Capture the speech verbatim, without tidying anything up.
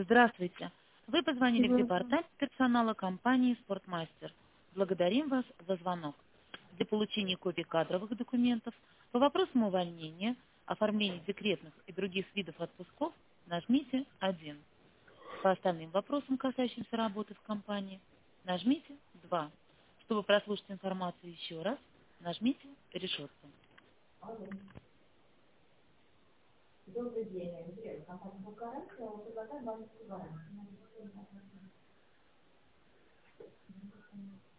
Здравствуйте. Вы позвонили в Мгм. департамент персонала компании «Спортмастер». Благодарим вас за звонок. Для получения копий кадровых документов по вопросам увольнения, оформления декретных и других видов отпусков нажмите один. По остальным вопросам, касающимся работы в компании, нажмите два. Чтобы прослушать информацию еще раз, нажмите решетку. Добрый день, Андрей. Компания «Букарак». Предлагаю вам гарантию.